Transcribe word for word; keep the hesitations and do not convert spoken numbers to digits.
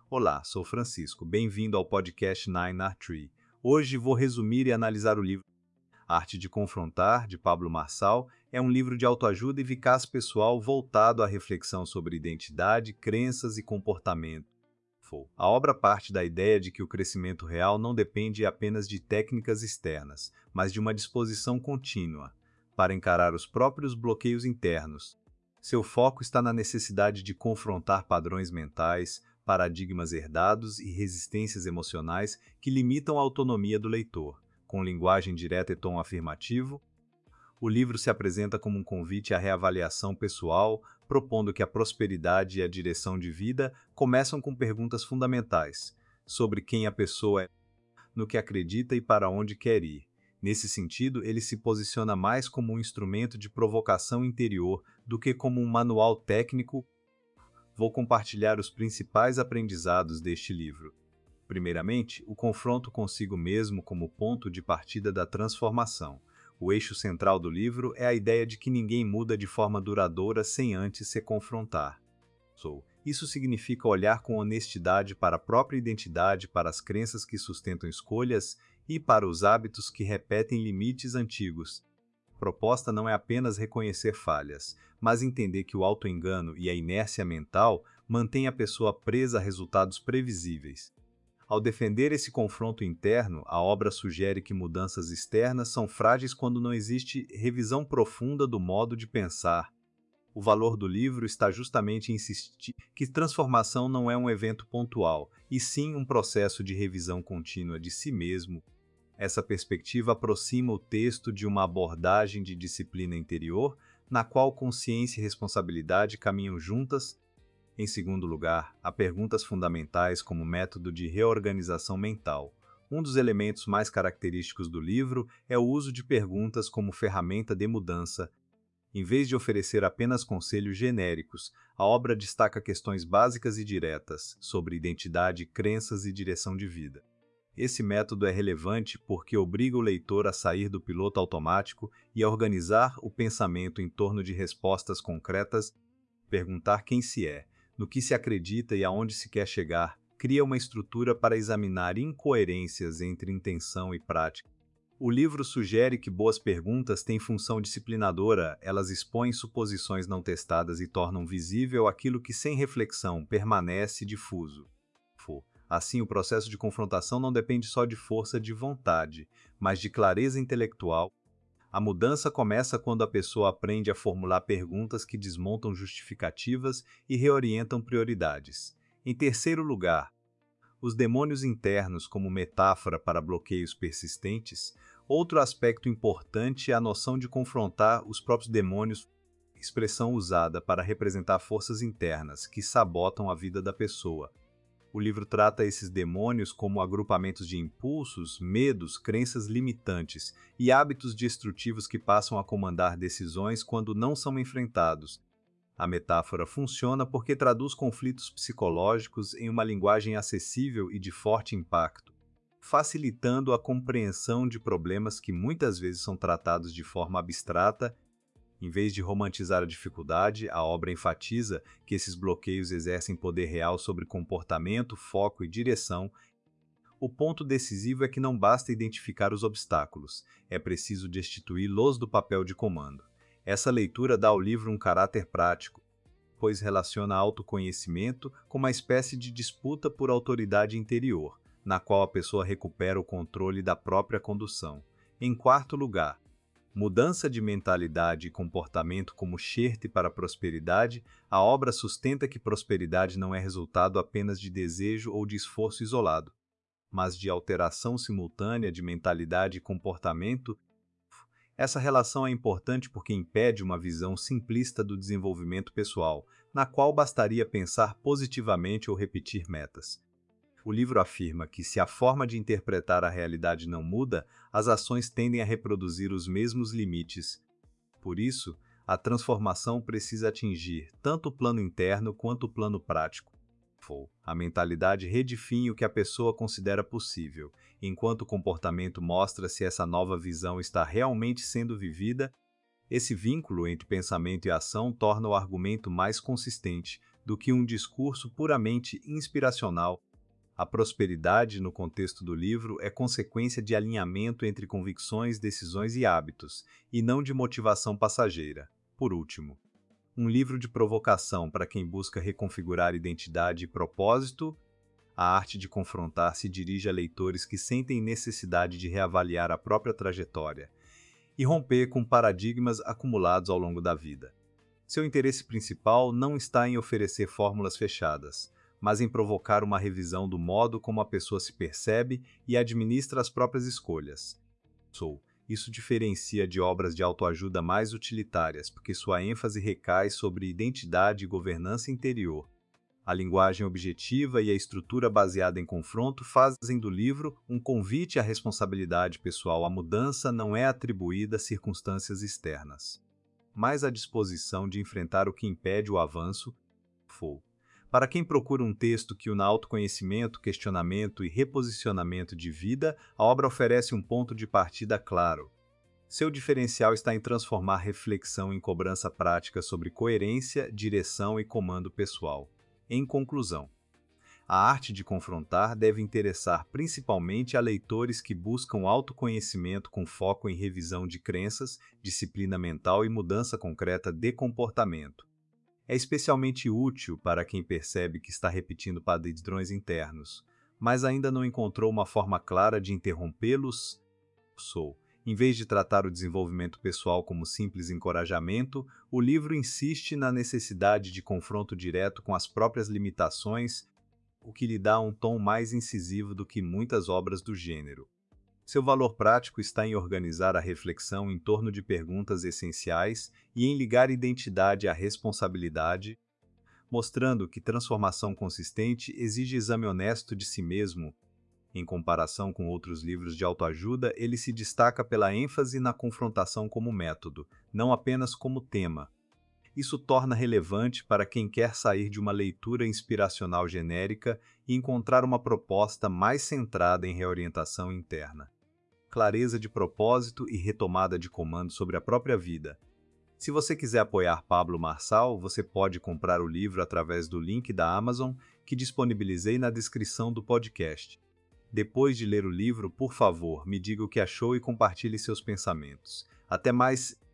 Olá, sou Francisco. Bem-vindo ao podcast Nine Art Tree. Hoje vou resumir e analisar o livro Arte de Confrontar, de Pablo Marçal. É um livro de autoajuda eficaz pessoal voltado à reflexão sobre identidade, crenças e comportamento. A obra parte da ideia de que o crescimento real não depende apenas de técnicas externas, mas de uma disposição contínua para encarar os próprios bloqueios internos. Seu foco está na necessidade de confrontar padrões mentais, paradigmas herdados e resistências emocionais que limitam a autonomia do leitor. Com linguagem direta e tom afirmativo, o livro se apresenta como um convite à reavaliação pessoal, propondo que a prosperidade e a direção de vida começam com perguntas fundamentais sobre quem a pessoa é, no que acredita e para onde quer ir. Nesse sentido, ele se posiciona mais como um instrumento de provocação interior do que como um manual técnico. Vou compartilhar os principais aprendizados deste livro. Primeiramente, o confronto consigo mesmo como ponto de partida da transformação. O eixo central do livro é a ideia de que ninguém muda de forma duradoura sem antes se confrontar. Isso significa olhar com honestidade para a própria identidade, para as crenças que sustentam escolhas e para os hábitos que repetem limites antigos. A proposta não é apenas reconhecer falhas, mas entender que o autoengano e a inércia mental mantêm a pessoa presa a resultados previsíveis. Ao defender esse confronto interno, a obra sugere que mudanças externas são frágeis quando não existe revisão profunda do modo de pensar. O valor do livro está justamente em insistir que transformação não é um evento pontual, e sim um processo de revisão contínua de si mesmo. Essa perspectiva aproxima o texto de uma abordagem de disciplina interior, na qual consciência e responsabilidade caminham juntas. Em segundo lugar, há perguntas fundamentais como método de reorganização mental. Um dos elementos mais característicos do livro é o uso de perguntas como ferramenta de mudança. Em vez de oferecer apenas conselhos genéricos, a obra destaca questões básicas e diretas sobre identidade, crenças e direção de vida. Esse método é relevante porque obriga o leitor a sair do piloto automático e a organizar o pensamento em torno de respostas concretas. Perguntar quem se é, no que se acredita e aonde se quer chegar, cria uma estrutura para examinar incoerências entre intenção e prática. O livro sugere que boas perguntas têm função disciplinadora, elas expõem suposições não testadas e tornam visível aquilo que sem reflexão permanece difuso. Assim, o processo de confrontação não depende só de força de vontade, mas de clareza intelectual. A mudança começa quando a pessoa aprende a formular perguntas que desmontam justificativas e reorientam prioridades. Em terceiro lugar, os demônios internos como metáfora para bloqueios persistentes. Outro aspecto importante é a noção de confrontar os próprios demônios, expressão usada para representar forças internas que sabotam a vida da pessoa. O livro trata esses demônios como agrupamentos de impulsos, medos, crenças limitantes e hábitos destrutivos que passam a comandar decisões quando não são enfrentados. A metáfora funciona porque traduz conflitos psicológicos em uma linguagem acessível e de forte impacto, facilitando a compreensão de problemas que muitas vezes são tratados de forma abstrata. Em vez de romantizar a dificuldade, a obra enfatiza que esses bloqueios exercem poder real sobre comportamento, foco e direção. O ponto decisivo é que não basta identificar os obstáculos, é preciso destituí-los do papel de comando. Essa leitura dá ao livro um caráter prático, pois relaciona autoconhecimento com uma espécie de disputa por autoridade interior, na qual a pessoa recupera o controle da própria condução. Em quarto lugar, mudança de mentalidade e comportamento como xerte para a prosperidade. A obra sustenta que prosperidade não é resultado apenas de desejo ou de esforço isolado, mas de alteração simultânea de mentalidade e comportamento. Essa relação é importante porque impede uma visão simplista do desenvolvimento pessoal, na qual bastaria pensar positivamente ou repetir metas. O livro afirma que, se a forma de interpretar a realidade não muda, as ações tendem a reproduzir os mesmos limites. Por isso, a transformação precisa atingir tanto o plano interno quanto o plano prático. A mentalidade redefine o que a pessoa considera possível, enquanto o comportamento mostra se essa nova visão está realmente sendo vivida. Esse vínculo entre pensamento e ação torna o argumento mais consistente, do que um discurso puramente inspiracional. A prosperidade, no contexto do livro, é consequência de alinhamento entre convicções, decisões e hábitos, e não de motivação passageira. Por último, um livro de provocação para quem busca reconfigurar identidade e propósito. A Arte de Confrontar se dirige a leitores que sentem necessidade de reavaliar a própria trajetória e romper com paradigmas acumulados ao longo da vida. Seu interesse principal não está em oferecer fórmulas fechadas, mas em provocar uma revisão do modo como a pessoa se percebe e administra as próprias escolhas. Sou. Isso diferencia de obras de autoajuda mais utilitárias, porque sua ênfase recai sobre identidade e governança interior. A linguagem objetiva e a estrutura baseada em confronto fazem do livro um convite à responsabilidade pessoal. A mudança não é atribuída a circunstâncias externas, mas à disposição de enfrentar o que impede o avanço. For. Para quem procura um texto que una autoconhecimento, questionamento e reposicionamento de vida, a obra oferece um ponto de partida claro. Seu diferencial está em transformar reflexão em cobrança prática sobre coerência, direção e comando pessoal. Em conclusão, A Arte de Confrontar deve interessar principalmente a leitores que buscam autoconhecimento com foco em revisão de crenças, disciplina mental e mudança concreta de comportamento. É especialmente útil para quem percebe que está repetindo padrões internos, mas ainda não encontrou uma forma clara de interrompê-los. Sou. Em vez de tratar o desenvolvimento pessoal como simples encorajamento, o livro insiste na necessidade de confronto direto com as próprias limitações, o que lhe dá um tom mais incisivo do que muitas obras do gênero. Seu valor prático está em organizar a reflexão em torno de perguntas essenciais e em ligar identidade à responsabilidade, mostrando que transformação consistente exige exame honesto de si mesmo. Em comparação com outros livros de autoajuda, ele se destaca pela ênfase na confrontação como método, não apenas como tema. Isso torna relevante para quem quer sair de uma leitura inspiracional genérica e encontrar uma proposta mais centrada em reorientação interna, clareza de propósito e retomada de comando sobre a própria vida. Se você quiser apoiar Pablo Marçal, você pode comprar o livro através do link da Amazon que disponibilizei na descrição do podcast. Depois de ler o livro, por favor, me diga o que achou e compartilhe seus pensamentos. Até mais!